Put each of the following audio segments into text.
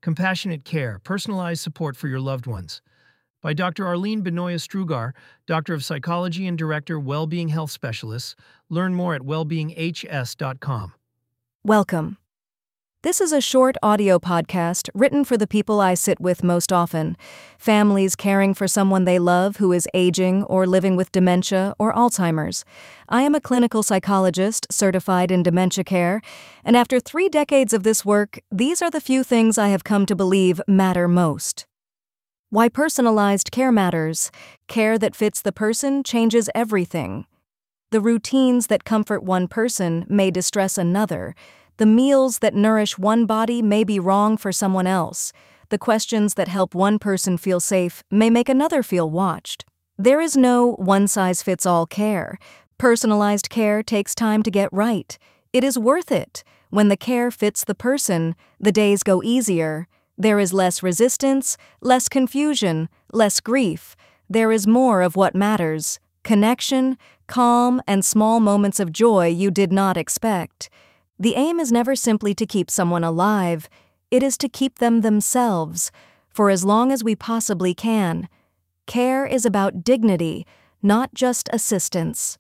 Compassionate Care, Personalized Support for Your Loved Ones. By Dr. Arlene Benoya Strugar, Doctor of Psychology and Director, Wellbeing Health Specialists. Learn more at wellbeinghs.com. Welcome. This is a short audio podcast written for the people I sit with most often, families caring for someone they love who is aging or living with dementia or Alzheimer's. I am a clinical psychologist certified in dementia care, and after 3 decades of this work, these are the few things I have come to believe matter most. Why personalized care matters. Care that fits the person changes everything. The routines that comfort one person may distress another. The meals that nourish one body may be wrong for someone else. The questions that help one person feel safe may make another feel watched. There is no one-size-fits-all care. Personalized care takes time to get right. It is worth it. When the care fits the person, the days go easier. There is less resistance, less confusion, less grief. There is more of what matters: connection, calm, and small moments of joy you did not expect. The aim is never simply to keep someone alive. It is to keep them themselves, for as long as we possibly can. Care is about dignity, not just assistance.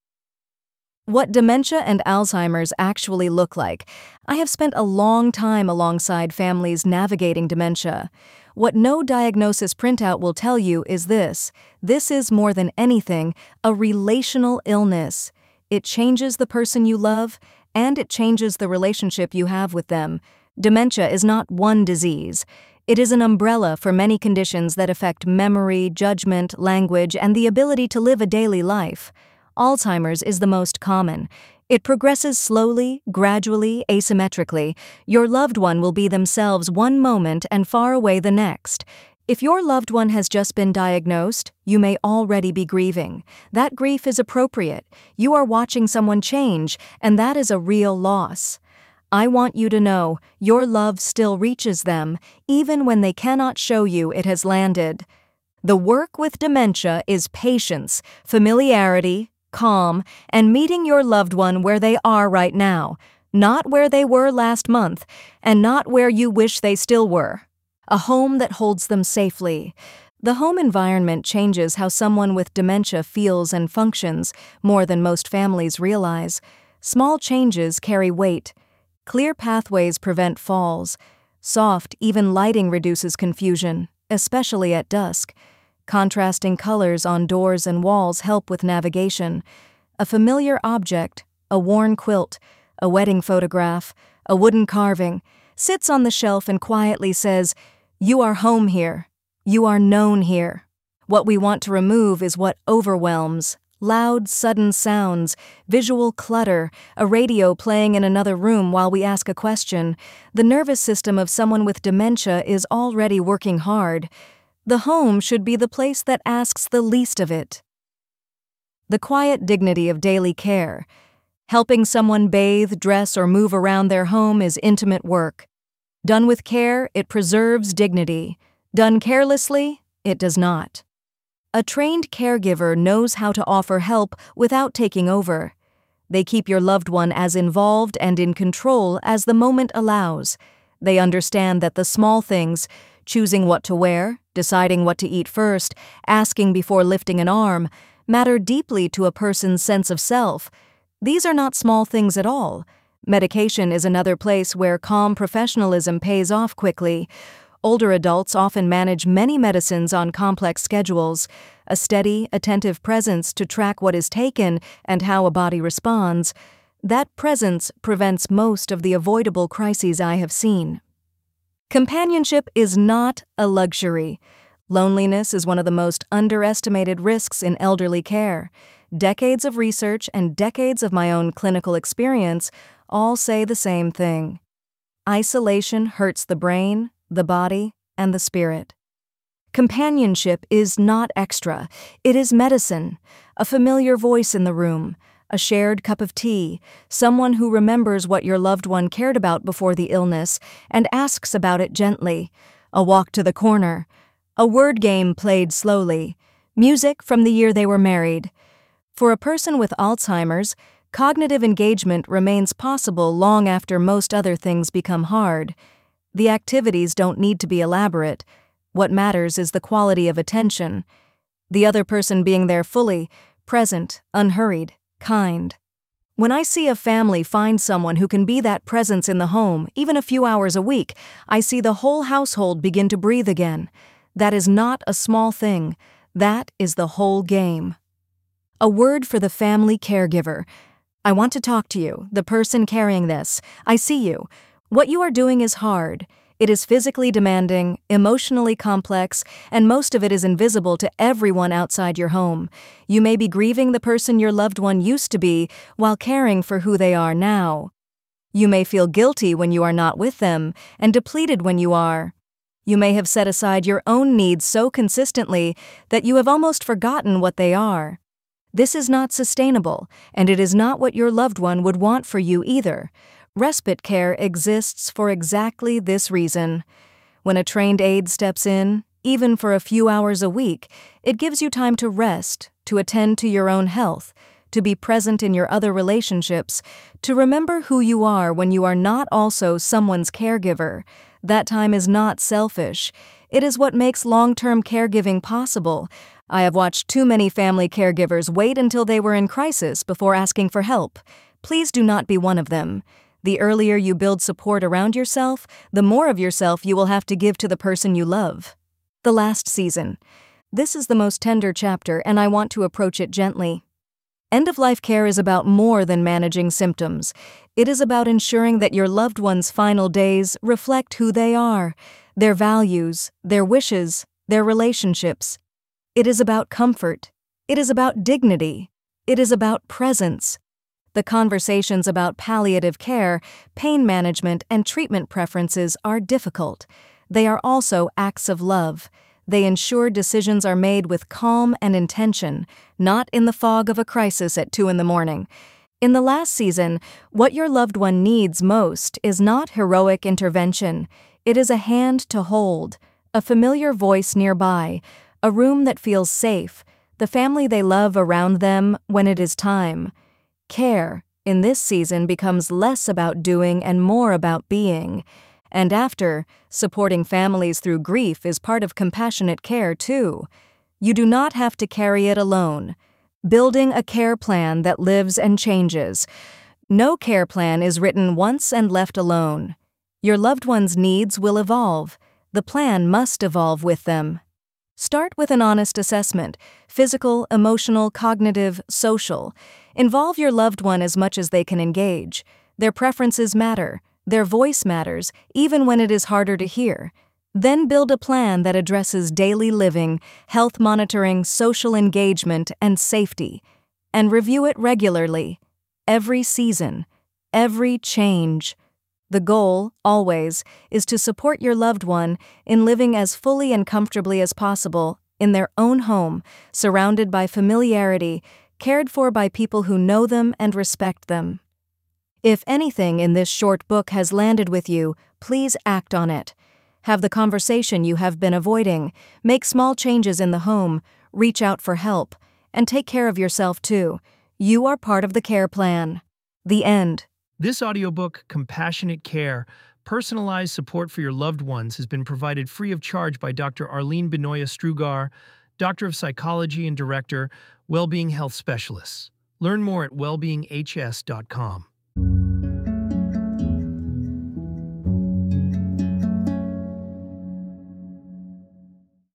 What dementia and Alzheimer's actually look like. I have spent a long time alongside families navigating dementia. What no diagnosis printout will tell you is this: this is more than anything a relational illness. It changes the person you love, and it changes the relationship you have with them. Dementia is not one disease. It is an umbrella for many conditions that affect memory, judgment, language, and the ability to live a daily life. Alzheimer's is the most common. It progresses slowly, gradually, asymmetrically. Your loved one will be themselves one moment and far away the next. If your loved one has just been diagnosed, you may already be grieving. That grief is appropriate. You are watching someone change, and that is a real loss. I want you to know your love still reaches them, even when they cannot show you it has landed. The work with dementia is patience, familiarity, calm, and meeting your loved one where they are right now, not where they were last month, and not where you wish they still were. A home that holds them safely. The home environment changes how someone with dementia feels and functions more than most families realize. Small changes carry weight. Clear pathways prevent falls. Soft, even lighting reduces confusion, especially at dusk. Contrasting colors on doors and walls help with navigation. A familiar object, a worn quilt, a wedding photograph, a wooden carving, sits on the shelf and quietly says, "You are home here. You are known here." What we want to remove is what overwhelms: loud, sudden sounds, visual clutter, a radio playing in another room while we ask a question. The nervous system of someone with dementia is already working hard. The home should be the place that asks the least of it. The quiet dignity of daily care. Helping someone bathe, dress, or move around their home is intimate work. Done with care, it preserves dignity. Done carelessly, it does not. A trained caregiver knows how to offer help without taking over. They keep your loved one as involved and in control as the moment allows. They understand that the small things, choosing what to wear, deciding what to eat first, asking before lifting an arm, matter deeply to a person's sense of self. These are not small things at all. Medication is another place where calm professionalism pays off quickly. Older adults often manage many medicines on complex schedules. A steady, attentive presence to track what is taken and how a body responds. That presence prevents most of the avoidable crises I have seen. Companionship is not a luxury. Loneliness is one of the most underestimated risks in elderly care. Decades of research and decades of my own clinical experience all say the same thing. Isolation hurts the brain, the body, and the spirit. Companionship is not extra. It is medicine. A familiar voice in the room, a shared cup of tea, someone who remembers what your loved one cared about before the illness and asks about it gently, a walk to the corner, a word game played slowly, music from the year they were married. For a person with Alzheimer's, cognitive engagement remains possible long after most other things become hard. The activities don't need to be elaborate. What matters is the quality of attention. The other person being there fully, present, unhurried, kind. When I see a family find someone who can be that presence in the home, even a few hours a week, I see the whole household begin to breathe again. That is not a small thing. That is the whole game. A word for the family caregiver. I want to talk to you, the person carrying this. I see you. What you are doing is hard. It is physically demanding, emotionally complex, and most of it is invisible to everyone outside your home. You may be grieving the person your loved one used to be while caring for who they are now. You may feel guilty when you are not with them and depleted when you are. You may have set aside your own needs so consistently that you have almost forgotten what they are. This is not sustainable, and it is not what your loved one would want for you either. Respite care exists for exactly this reason. When a trained aide steps in, even for a few hours a week, it gives you time to rest, to attend to your own health, to be present in your other relationships, to remember who you are when you are not also someone's caregiver. That time is not selfish. It is what makes long-term caregiving possible. I have watched too many family caregivers wait until they were in crisis before asking for help. Please do not be one of them. The earlier you build support around yourself, the more of yourself you will have to give to the person you love. The last season. This is the most tender chapter, and I want to approach it gently. End-of-life care is about more than managing symptoms. It is about ensuring that your loved one's final days reflect who they are, their values, their wishes, their relationships. It is about comfort. It is about dignity. It is about presence. The conversations about palliative care, pain management, and treatment preferences are difficult. They are also acts of love. They ensure decisions are made with calm and intention, not in the fog of a crisis at 2 a.m. In the last season, what your loved one needs most is not heroic intervention. It is a hand to hold, a familiar voice nearby, a room that feels safe, the family they love around them when it is time. Care, in this season, becomes less about doing and more about being. And after, supporting families through grief is part of compassionate care, too. You do not have to carry it alone. Building a care plan that lives and changes. No care plan is written once and left alone. Your loved one's needs will evolve. The plan must evolve with them. Start with an honest assessment: physical, emotional, cognitive, social. Involve your loved one as much as they can engage. Their preferences matter. Their voice matters, even when it is harder to hear. Then build a plan that addresses daily living, health monitoring, social engagement, and safety. And review it regularly. Every season. Every change. The goal, always, is to support your loved one in living as fully and comfortably as possible in their own home, surrounded by familiarity, cared for by people who know them and respect them. If anything in this short book has landed with you, please act on it. Have the conversation you have been avoiding, make small changes in the home, reach out for help, and take care of yourself too. You are part of the care plan. The end. This audiobook, Compassionate Care, Personalized Support for Your Loved Ones, has been provided free of charge by Dr. Arlene Benoist-Strugar, Doctor of Psychology and Director, Wellbeing Health Specialists. Learn more at wellbeinghs.com.